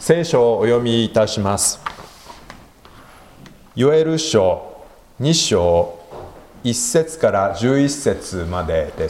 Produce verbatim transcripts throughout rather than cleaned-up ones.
聖書をお読みいたします。ヨエル書に章いっ節からじゅういっ節までです。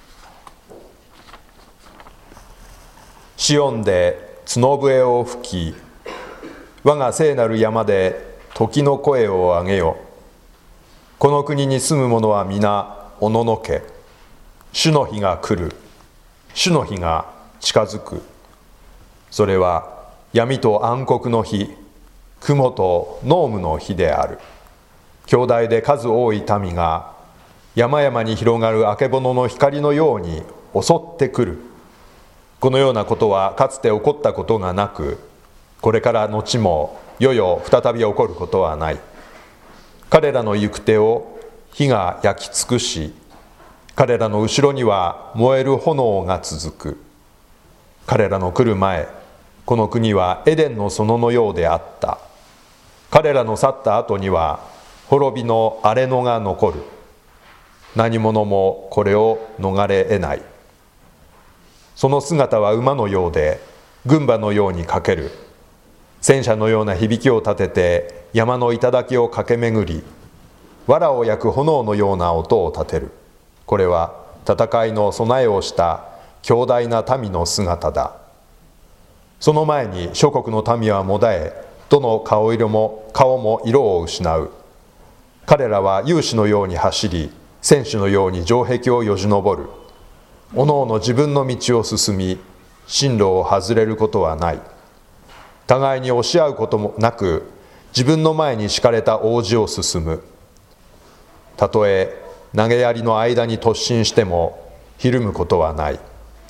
シオンで角笛を吹き、我が聖なる山で時の声を上げよ。この国に住む者は皆おののけ。主の日が来る。主の日が近づく。それは闇と暗黒の日、雲と濃霧の日である。兄弟で数多い民が山々に広がるあけぼのの光のように襲ってくる。このようなことはかつて起こったことがなく、これから後もよよ再び起こることはない。彼らの行く手を火が焼き尽くし、彼らの後ろには燃える炎が続く。彼らの来る前、この国はエデンの園のようであった。彼らの去った後には滅びの荒れ野が残る。何者もこれを逃れ得ない。その姿は馬のようで、軍馬のように駆ける。戦車のような響きを立てて山の頂を駆け巡り、藁を焼く炎のような音を立てる。これは戦いの備えをした強大な民の姿だ。その前に諸国の民はもだえ、どの顔色も顔も色を失う。彼らは勇士のように走り、戦士のように城壁をよじ登る。おのおの自分の道を進み、進路を外れることはない。互いに押し合うこともなく、自分の前に敷かれた王子を進む。たとえ投げやりの間に突進してもひるむことはない。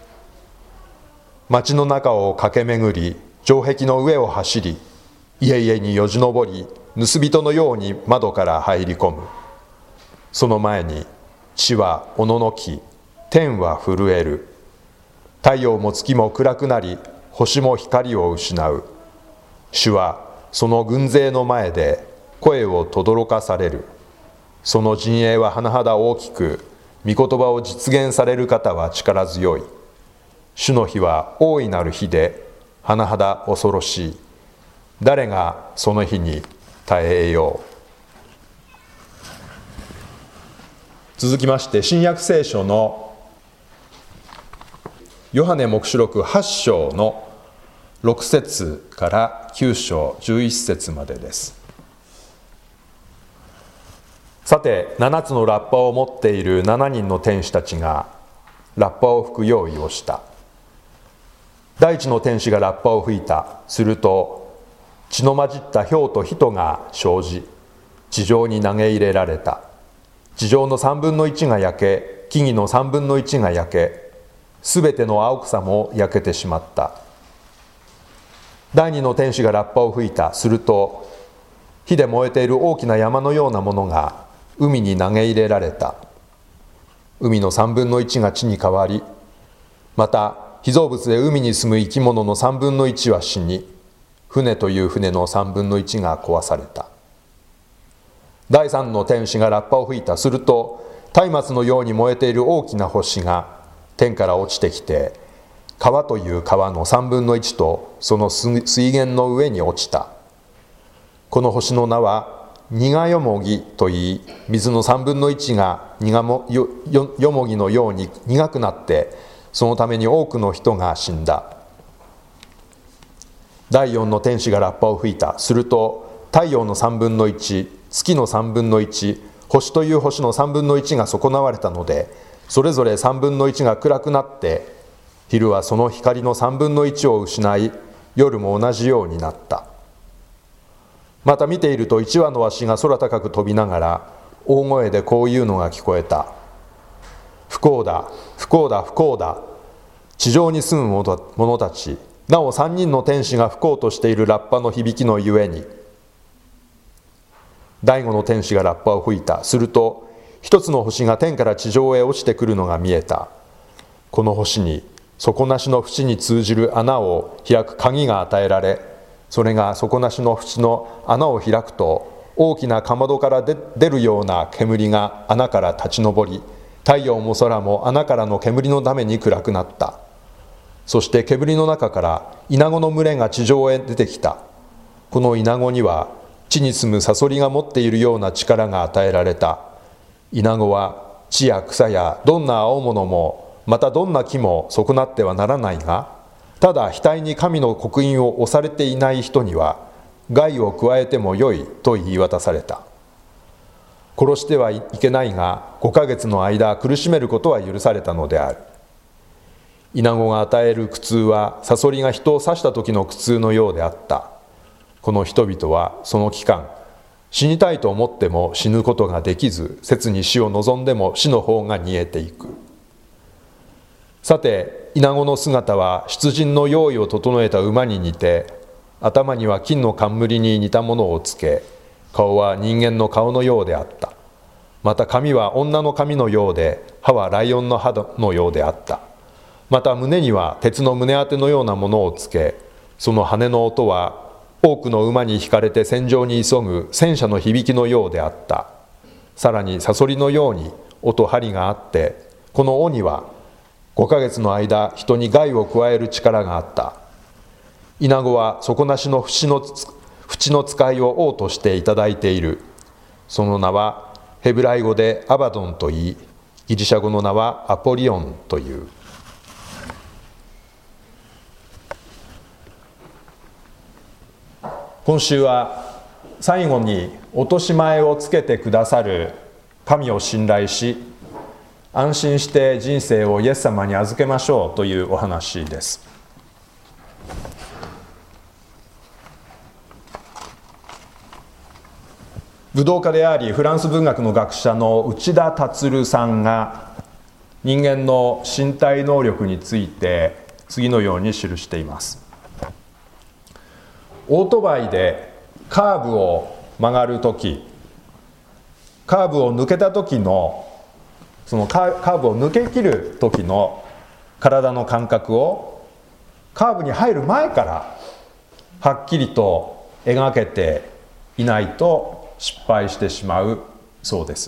町の中を駆け巡り、城壁の上を走り、家々によじ登り、盗人のように窓から入り込む。その前に地はおののき、天は震える。太陽も月も暗くなり、星も光を失う。主はその軍勢の前で声を轟かされる。その陣営は甚だ大きく、御言葉を実現される方は力強い。主の日は大いなる日で、甚だ恐ろしい。誰がその日に耐えよう。続きまして、新約聖書のヨハネ黙示録はち章のろく節からきゅう章じゅういっ節までです。さて、ななつのラッパを持っているななにんの天使たちがラッパを吹く用意をした。第一の天使がラッパを吹いた。すると血の混じった雹と火が生じ、地上に投げ入れられた。地上の三分の一が焼け、木々の三分の一が焼け、すべての青草も焼けてしまった。第二の天使がラッパを吹いた。すると火で燃えている大きな山のようなものが海に投げ入れられた。海の三分の一が地に変わり、また被造物で海に住む生き物の三分の一は死に、船という船の三分の一が壊された。第三の天使がラッパを吹いた。すると松明のように燃えている大きな星が天から落ちてきて、川という川の三分の一とその水源の上に落ちた。この星の名は苦よもぎといい、水の三分の一が苦も よ, よ, よもぎのように苦くなって、そのために多くの人が死んだ。第四の天使がラッパを吹いた。すると太陽の三分の一、月の三分の一、星という星の三分の一が損なわれたので、それぞれ三分の一が暗くなって、昼はその光の三分の一を失い、夜も同じようになった。また見ていると一羽の鷲が空高く飛びながら大声でこういうのが聞こえた。不幸だ、不幸だ、不幸だ。地上に住む者たち、なお三人の天使が吹こうとしているラッパの響きのゆえに。第五の天使がラッパを吹いた。すると一つの星が天から地上へ落ちてくるのが見えた。この星に底なしの淵に通じる穴を開く鍵が与えられ、それが底なしの淵の穴を開くと、大きなかまどから出るような煙が穴から立ち上り、太陽も空も穴からの煙のために暗くなった。 そして煙の中からイナゴの群れが地上へ出てきた。このイナゴには地に住むサソリが持っているような力が与えられた。イナゴは地や草やどんな青物もまたどんな木も損なってはならないが、ただ額に神の刻印を押されていない人には害を加えてもよいと言い渡された。殺してはいけないがごかげつの間苦しめることは許されたのである。イナゴが与える苦痛はサソリが人を刺した時の苦痛のようであった。この人々はその期間、死にたいと思っても死ぬことができず、切に死を望んでも死の方が逃げていく。さて、イナゴの姿は出陣の用意を整えた馬に似て、頭には金の冠に似たものをつけ、顔は人間の顔のようであった。また髪は女の髪のようで、歯はライオンの歯のようであった。また胸には鉄の胸当てのようなものをつけ、その羽の音は多くの馬に引かれて戦場に急ぐ戦車の響きのようであった。さらにサソリのように尾と針があって、この尾にはごかげつの間人に害を加える力があった。イナゴは底なしの縁の縁の使いを王としていただいている。その名はヘブライ語でアバドンといい、ギリシャ語の名はアポリオンという。今週は最後に落とし前をつけてくださる神を信頼し、安心して人生をイエス様に預けましょうというお話です。武道家でありフランス文学の学者の内田達さんが人間の身体能力について次のように記しています。オートバイでカーブを曲がるとき、カーブを抜けた時のそのカーブを抜け切る時の体の感覚をカーブに入る前からはっきりと描けていないと失敗してしまうそうです。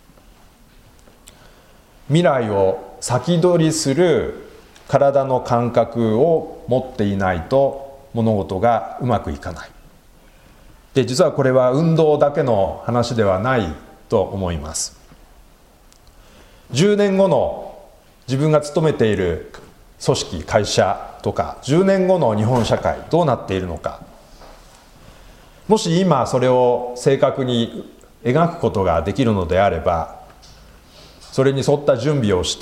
未来を先取りする体の感覚を持っていないと物事がうまくいかない。で、実はこれは運動だけの話ではないと思います。じゅうねんごの自分が勤めている組織、会社とか、じゅうねんごの日本社会どうなっているのか。もし今それを正確に描くことができるのであれば、それに沿った準備をして、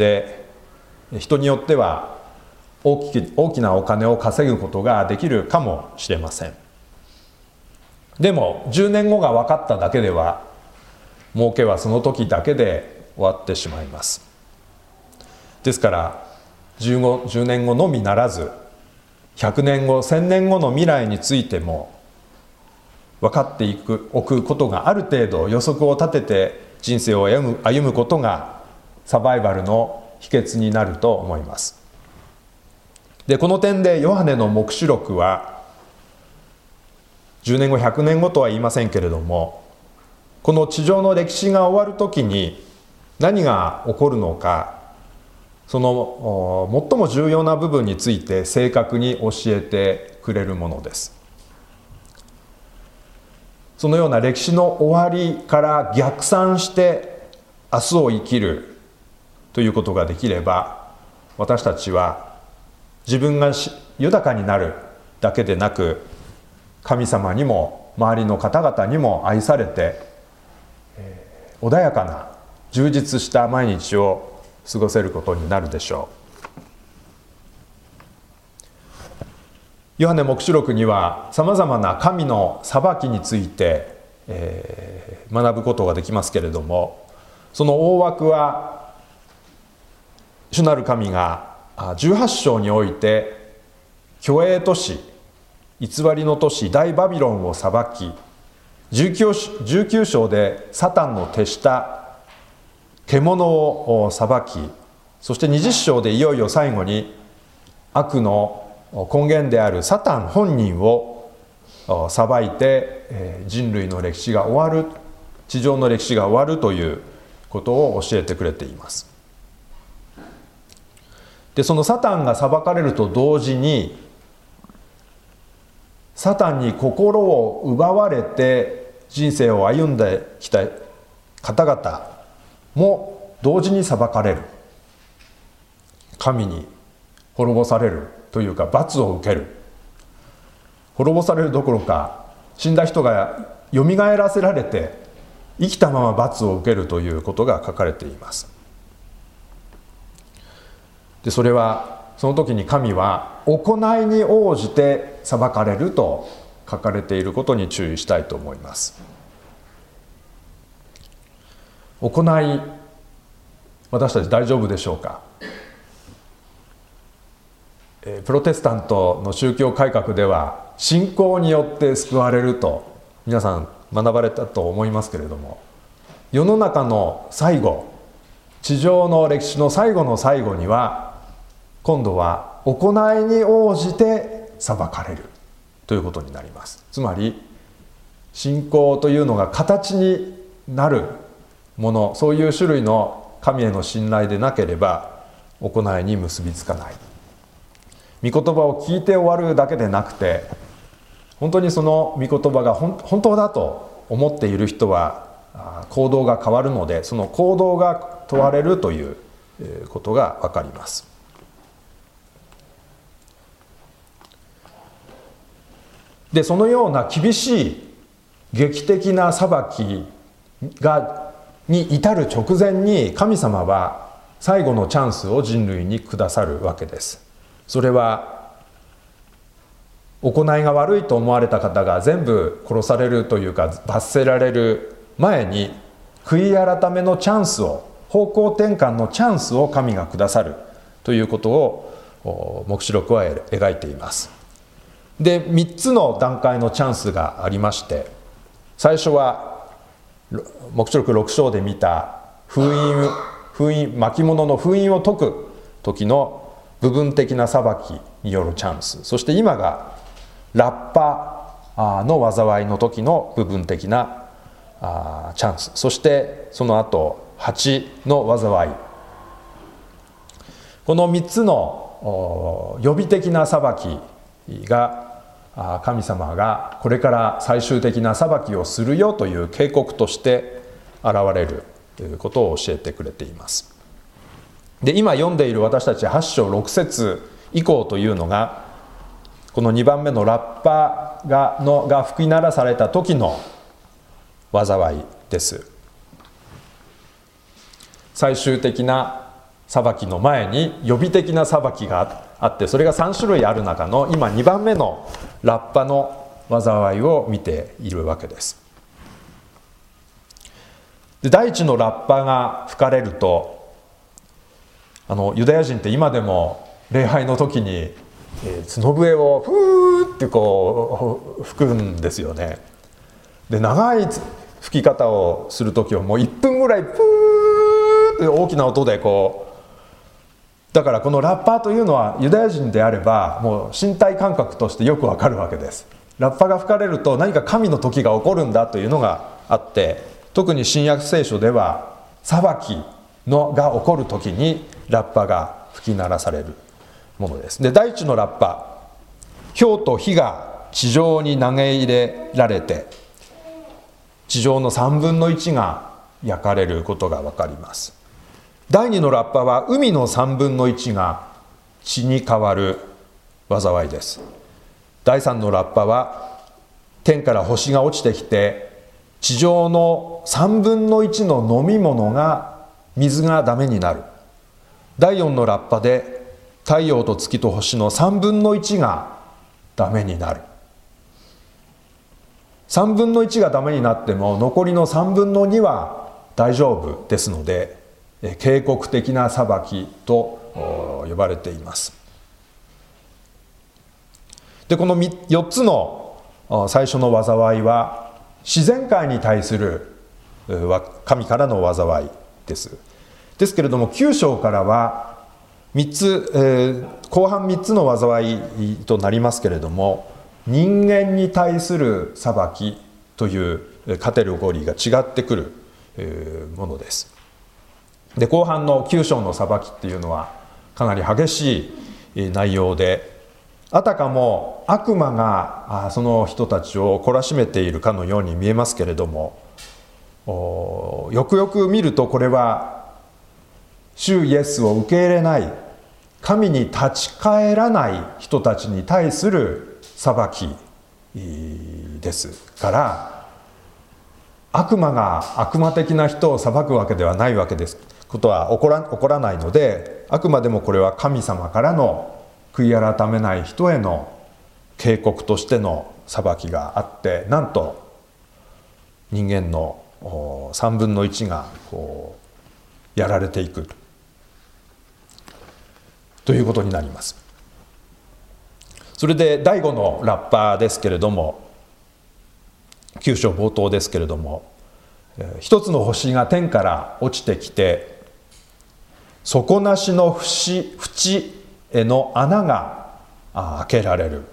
人によっては大き, 大きなお金を稼ぐことができるかもしれません。でもじゅうねんごが分かっただけでは儲けはその時だけで終わってしまいます。ですからじゅうねんごのみならずひゃくねんごせんねんごの未来についても分かっていくおくことがある程度予測を立てて人生を歩む、歩むことがサバイバルの秘訣になると思います。で、この点でヨハネの黙示録はじゅうねんごひゃくねんごとは言いませんけれども、この地上の歴史が終わるときに何が起こるのか、その最も重要な部分について正確に教えてくれるものです。そのような歴史の終わりから逆算して明日を生きるということができれば、私たちは自分が豊かになるだけでなく、神様にも周りの方々にも愛されて、えー、穏やかな充実した毎日を過ごせることになるでしょう。ヨハネ黙示録にはさまざまな神の裁きについて、えー、学ぶことができますけれども、その大枠は主なる神がじゅうはち章において虚栄都市、偽りの都市大バビロンを裁き、じゅうきゅう章でサタンの手下獣を裁き、そしてにじゅう章でいよいよ最後に悪の根源であるサタン本人を裁いて人類の歴史が終わる、地上の歴史が終わるということを教えてくれています。 でそのサタンが裁かれると同時に、サタンに心を奪われて人生を歩んできた方々も同時に裁かれる、神に滅ぼされるというか罰を受ける、滅ぼされるどころか死んだ人がよみがえらせられて生きたまま罰を受けるということが書かれています。でそれはその時に神は行いに応じて裁かれると書かれていることに注意したいと思います。行い、私たち大丈夫でしょうか。プロテスタントの宗教改革では信仰によって救われると皆さん学ばれたと思いますけれども、世の中の最後、地上の歴史の最後の最後には今度は行いに応じて裁かれるということになります。つまり信仰というのが形になるもの、そういう種類の神への信頼でなければ行いに結びつかない。御言葉を聞いて終わるだけでなくて、本当にその御言葉が本当だと思っている人は行動が変わるので、その行動が問われるということが分かります。でそのような厳しい劇的な裁きがに至る直前に神様は最後のチャンスを人類にくださるわけです。それは行いが悪いと思われた方が全部殺されるというか罰せられる前に、悔い改めのチャンスを、方向転換のチャンスを神がくださるということを黙示録は描いています。でみっつの段階のチャンスがありまして、最初は黙示録ろく章で見た封印封印巻物の封印を解く時の部分的な裁きによるチャンス、そして今がラッパの災いの時の部分的なチャンス、そしてその後蜂の災い、このみっつの予備的な裁きが神様がこれから最終的な裁きをするよという警告として現れるということを教えてくれています。で今読んでいる私たちはち章ろく節以降というのが、このにばんめのラッパがのが吹き鳴らされた時の災いです。最終的な裁きの前に予備的な裁きがあって、それがさん種類ある中の今にばんめのラッパの災いを見ているわけです。で第一のラッパが吹かれると、あのユダヤ人って今でも礼拝の時に、えー、角笛をフーってこう吹くんですよね。で長い吹き方をする時はもういっぷんぐらいプーって大きな音でこう、だからこのラッパーというのはユダヤ人であればもう身体感覚としてよくわかるわけです。ラッパが吹かれると何か神の時が起こるんだというのがあって、特に新約聖書では裁きのが起こる時にラッパが吹き鳴らされるものです。で第一のラッパ、雹と火が地上に投げ入れられて地上のさんぶんのいちが焼かれることが分かります。第二のラッパは海のさんぶんのいちが血に変わる災いです。第三のラッパは天から星が落ちてきて地上のさんぶんのいちの飲み物が水がダメになる。第四のラッパで太陽と月と星のさんぶんのいちがダメになる。さんぶんのいちがダメになっても残りのさんぶんのには大丈夫ですので、警告的な裁きと呼ばれています。でこのよっつの最初の災いは自然界に対する神からの災いです。ですけれどもきゅう章からはみっつ、えー、後半みっつの災いとなりますけれども、人間に対する裁きというカテゴリーが違ってくるものです。で後半のきゅう章の裁きっていうのはかなり激しい内容で、あたかも悪魔がその人たちを懲らしめているかのように見えますけれども、よくよく見るとこれは主イエスを受け入れない、神に立ち返らない人たちに対する裁きですから、悪魔が悪魔的な人を裁くわけではないわけですことは起こら、起こらないので、あくまでもこれは神様からの悔い改めない人への警告としての裁きがあって、なんと人間のさんぶんのいちがこうやられていくということになります。それで第五のラッパですけれども、きゅう章冒頭ですけれども、一つの星が天から落ちてきて、底なしの淵への穴が開けられる。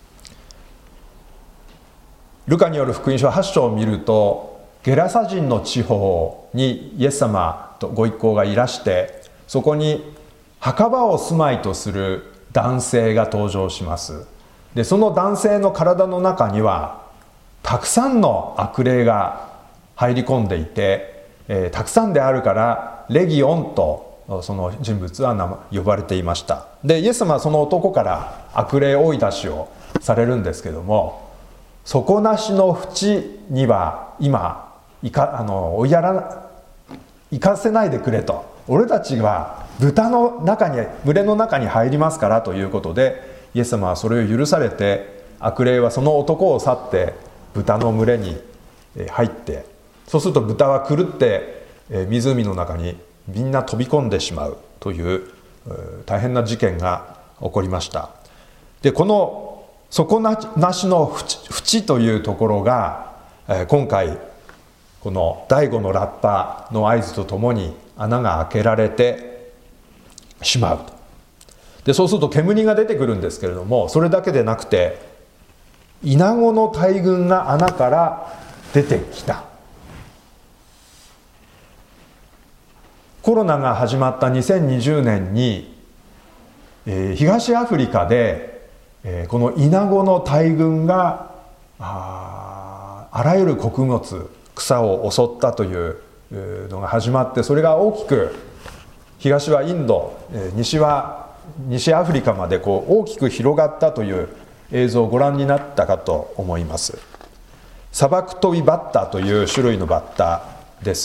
ルカによる福音書はち章を見ると、ゲラサ人の地方にイエス様とご一行がいらして、そこに墓場を住まいとする男性が登場します。で、その男性の体の中にはたくさんの悪霊が入り込んでいて、えー、たくさんであるからレギオンとその人物は呼ばれていました。で、イエス様はその男から悪霊追い出しをされるんですけども、底なしの淵には今いかあの追いやら行かせないでくれと、俺たちは豚の中に群れの中に入りますからということで、イエス様はそれを許されて、悪霊はその男を去って豚の群れに入って、そうすると豚は狂って湖の中にみんな飛び込んでしまうという大変な事件が起こりました。で、この底なしの淵というところが今回この第五のラッパの合図とともに穴が開けられてしまうと。で、そうすると煙が出てくるんですけれども、それだけでなくてイナゴの大群が穴から出てきた。コロナが始まったにせんにじゅうねんに、えー、東アフリカで、えー、このイナゴの大群が あ, あらゆる穀物草を襲ったというのが始まって、それが大きく東はインド、えー、西は西アフリカまでこう大きく広がったという映像をご覧になったかと思います。砂漠飛びバッタという種類のバッタです。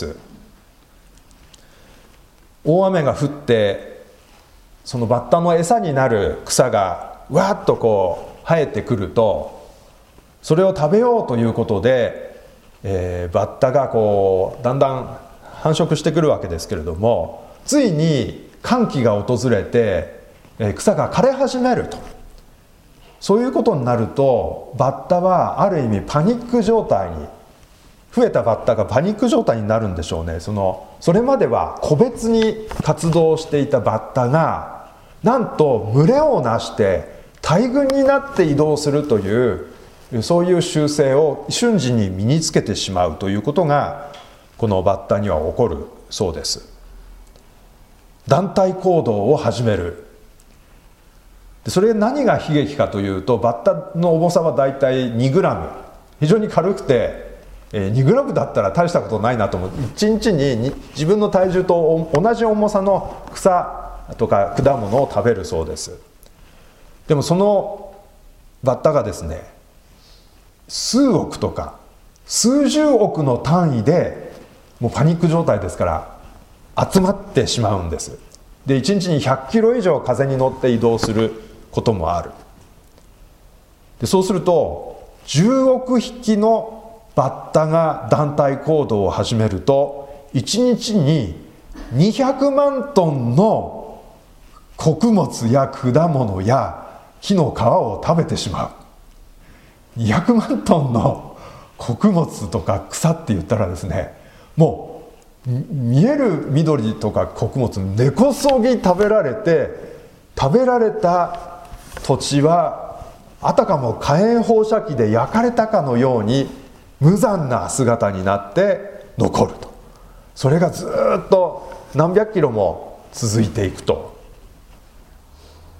大雨が降ってそのバッタの餌になる草がわーっとこう生えてくると、それを食べようということで、えー、バッタがこうだんだん繁殖してくるわけですけれども、ついに乾季が訪れて、えー、草が枯れ始めると。そういうことになるとバッタはある意味パニック状態に、増えたバッタがパニック状態になるんでしょうね。そのそれまでは個別に活動していたバッタがなんと群れをなして大群になって移動するという、そういう習性を瞬時に身につけてしまうということがこのバッタには起こるそうです。団体行動を始める。それ何が悲劇かというと、バッタの重さはだいたいにグラム、非常に軽くて、にグラムだったら大したことないなと思う。いちにちに自分の体重と同じ重さの草とか果物を食べるそうです。でもそのバッタがですね、数億とか数十億の単位でもうパニック状態ですから集まってしまうんです。で、いちにちにひゃっキロ以上風に乗って移動することもある。で、そうするとじゅうおくひきのバッタが団体行動を始めると、いちにちににひゃくまんトンの穀物や果物や木の皮を食べてしまう。にひゃくまんトンの穀物とか草って言ったらですね、もう見える緑とか穀物根こそぎ食べられて、食べられた土地はあたかも火炎放射器で焼かれたかのように無残な姿になって残ると。それがずっと何百キロも続いていくと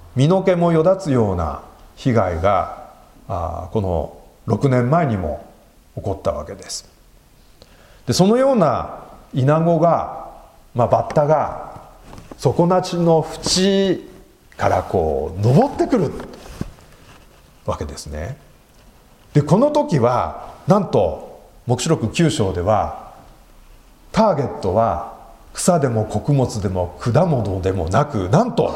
身の毛もよだつような被害があこのろくねんまえにも起こったわけです。でそのようなイナゴが、まあ、バッタが底なしの淵からこう登ってくるわけですね。でこの時はなんと黙示録きゅう章ではターゲットは草でも穀物でも果物でもなく、なんと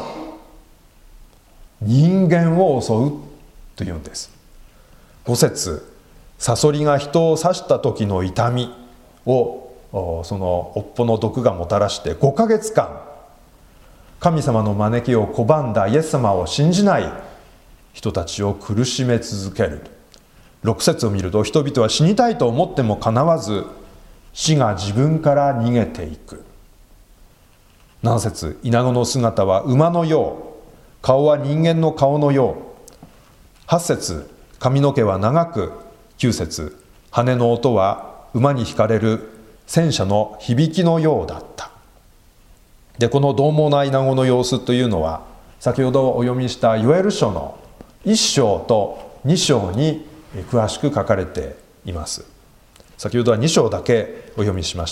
人間を襲うというんです。ご節、サソリが人を刺した時の痛みをその尾っぽの毒がもたらしてごかげつかん神様の招きを拒んだイエス様を信じない人たちを苦しめ続ける。ろく節を見ると、人々は死にたいと思ってもかなわず死が自分から逃げていく。なな節、イナゴの姿は馬のよう、顔は人間の顔のよう。はち節、髪の毛は長く。きゅう節、羽の音は馬に引かれる戦車の響きのようだった。でこの獰猛なイナゴの様子というのは、先ほどお読みしたヨエル書のいっ章とに章に詳しく書かれています。先ほどはに章だけお読みしました。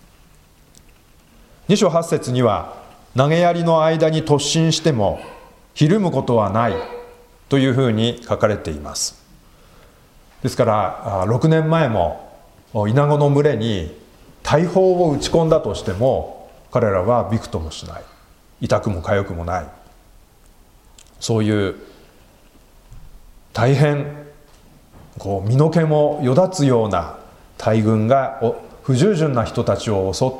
に章はち節には、投げ槍の間に突進してもひるむことはないというふうに書かれています。ですからろくねんまえもイナゴの群れに大砲を撃ち込んだとしても彼らはびくともしない、痛くも痒くもない、そういう大変こう身の毛もよだつような大軍が不従順な人たちを襲って、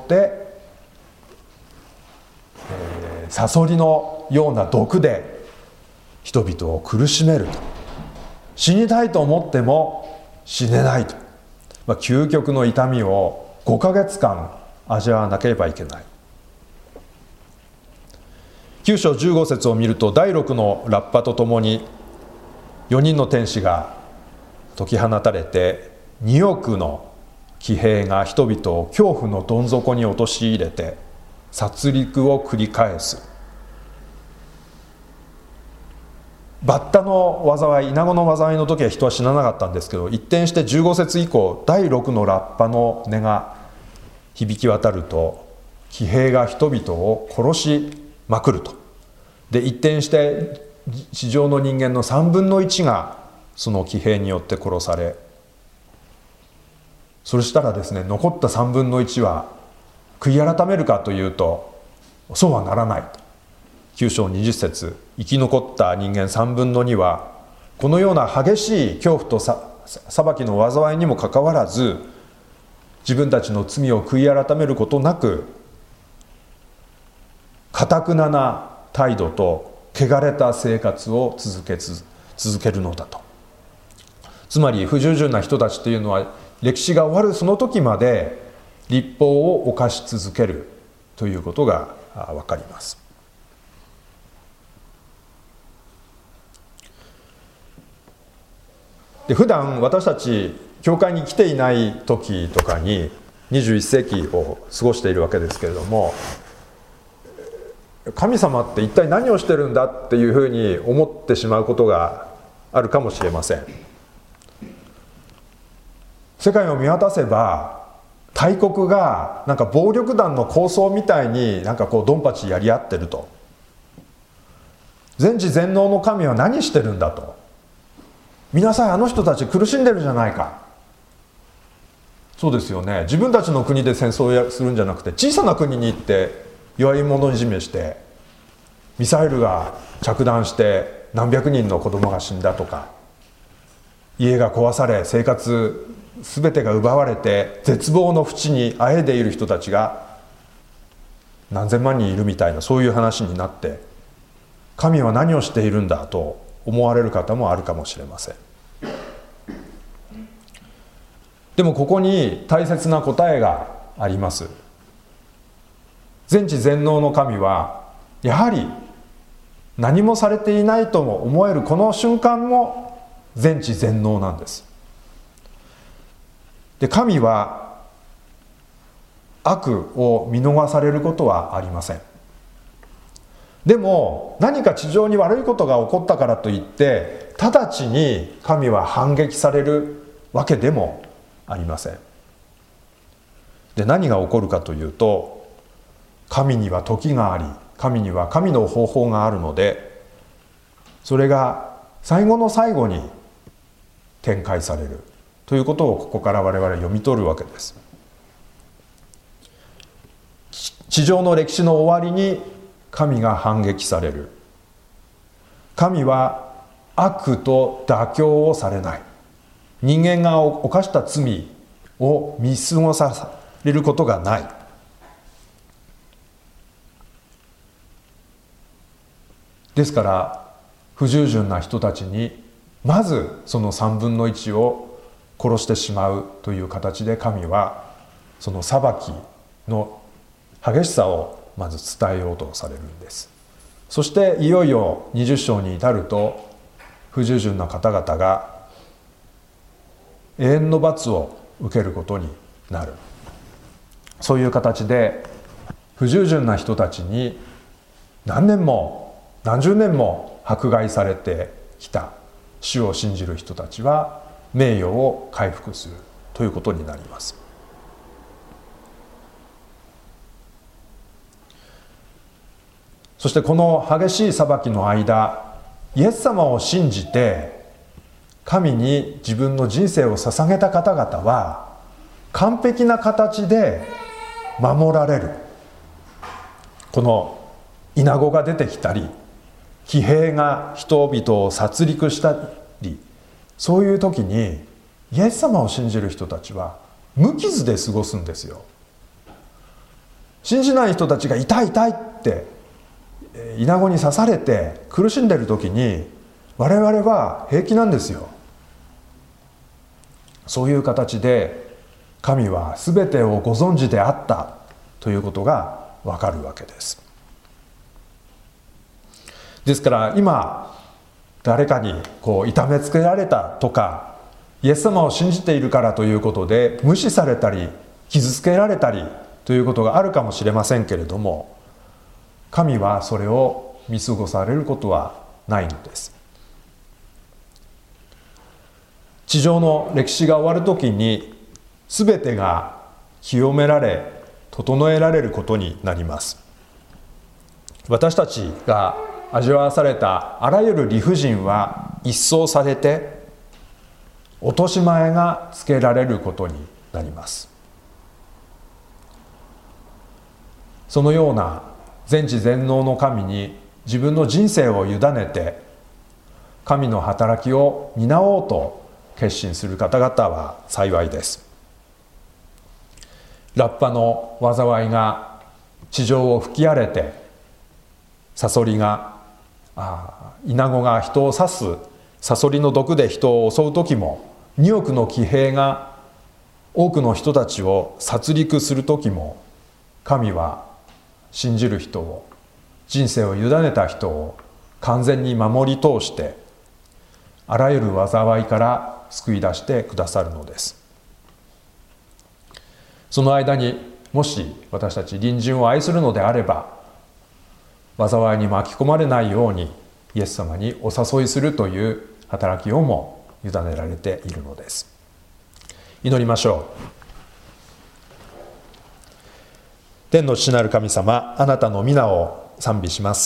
えー、サソリのような毒で人々を苦しめると。死にたいと思っても死ねないと、まあ、究極の痛みをごかげつかん味わわなければいけない。きゅう章じゅうご節を見ると、第六のラッパとともによにんの天使が解き放たれて、におくの騎兵が人々を恐怖のどん底に陥れて殺戮を繰り返す。バッタの災い、イナゴの災いの時は人は死ななかったんですけど、一転してじゅうご節以降、第六のラッパの音が響き渡ると、騎兵が人々を殺しまくると。で一転して地上の人間のさんぶんのいちがその騎兵によって殺され、そしたらですね、残ったさんぶんのいちは悔い改めるかというと、そうはならない。きゅう章にじゅう節、生き残った人間さんぶんのにはこのような激しい恐怖と裁きの災いにもかかわらず、自分たちの罪を悔い改めることなく、頑なな態度と汚れた生活を続けつ続けるのだと。つまり不従順な人たちというのは、歴史が終わるその時まで律法を犯し続けるということが分かります。で普段私たち教会に来ていない時とかににじゅういっ世紀を過ごしているわけですけれども、神様って一体何をしてるんだっていうふうに思ってしまうことがあるかもしれません。世界を見渡せば大国がなんか暴力団の抗争みたいになんかこうドンパチやり合ってると。全知全能の神は何してるんだと。見なさい、あの人たち苦しんでるじゃないか。そうですよね。自分たちの国で戦争をするんじゃなくて、小さな国に行って弱い者いじめして、ミサイルが着弾して何百人の子供が死んだとか、家が壊され生活全てが奪われて絶望の淵にあえいでいる人たちが何千万人いるみたいな、そういう話になって、神は何をしているんだと思われる方もあるかもしれません。でもここに大切な答えがあります。全知全能の神はやはり何もされていないとも思えるこの瞬間も全知全能なんです。で神は悪を見逃されることはありません。 でも何か地上に悪いことが起こったからといって直ちに神は反撃されるわけでもありません。で、何が起こるかというと、神には時があり、神には神の方法があるので、それが最後の最後に展開されるということをここから我々は読み取るわけです。地上の歴史の終わりに神が反撃される。神は悪と妥協をされない。人間が犯した罪を見過ごされることがない。ですから不従順な人たちにまずそのさんぶんのいちを殺してしまうという形で、神はその裁きの激しさをまず伝えようとされるんです。そしていよいよにじゅっ章に至ると、不従順な方々が永遠の罰を受けることになる。そういう形で不従順な人たちに何年も何十年も迫害されてきた主を信じる人たちは名誉を回復するということになります。そしてこの激しい裁きの間、イエス様を信じて神に自分の人生を捧げた方々は完璧な形で守られる。このイナゴが出てきたり、騎兵が人々を殺戮したり、そういう時にイエス様を信じる人たちは無傷で過ごすんですよ。信じない人たちが痛い痛いってイナゴに刺されて苦しんでいる時に我々は平気なんですよ。そういう形で神は全てをご存知であったということがわかるわけです。ですから今誰かにこう痛めつけられたとか、イエス様を信じているからということで無視されたり傷つけられたりということがあるかもしれませんけれども、神はそれを見過ごされることはないのです。地上の歴史が終わるときに全てが清められ整えられることになります。私たちが味わわされたあらゆる理不尽は一掃されて落とし前がつけられることになります。そのような全知全能の神に自分の人生を委ねて神の働きを担おうと決心する方々は幸いです。ラッパの災いが地上を吹き荒れて、サソリがあイナゴが人を刺すサソリの毒で人を襲う時も、におくの騎兵が多くの人たちを殺戮する時も、神は信じる人を、人生を委ねた人を完全に守り通してあらゆる災いから救い出してくださるのです。その間にもし私たち隣人を愛するのであれば、災いに巻き込まれないようにイエス様にお誘いするという働きをも委ねられているのです。祈りましょう。天の父なる神様、あなたの皆を賛美します。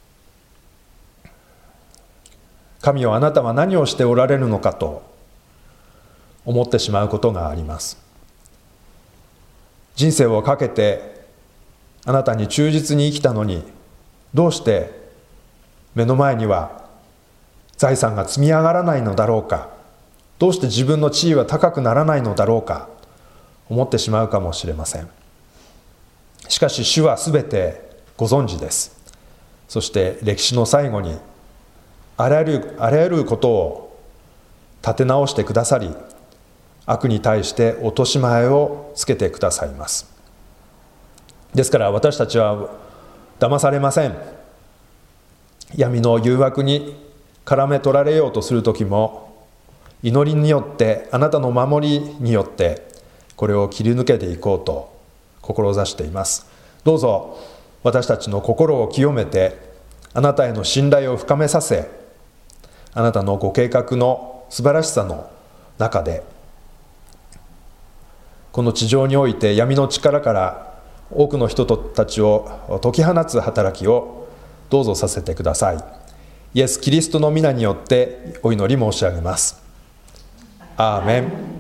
神よ、あなたは何をしておられるのかと思ってしまうことがあります。人生をかけてあなたに忠実に生きたのに、どうして目の前には財産が積み上がらないのだろうか、どうして自分の地位は高くならないのだろうか思ってしまうかもしれません。しかし主はすべてご存知です。そして歴史の最後にあらゆるあらゆることを立て直してくださり、悪に対して落とし前をつけてくださいます。ですから私たちは騙されません。闇の誘惑に絡め取られようとする時も、祈りによって、あなたの守りによってこれを切り抜けていこうと志しています。どうぞ私たちの心を清めて、 あなたへの信頼を深めさせ、あなたのご計画の素晴らしさの中で、この地上において闇の力から多くの人たちを解き放つ働きをどうぞさせてください。イエス・キリストの皆によってお祈り申し上げます。アーメン。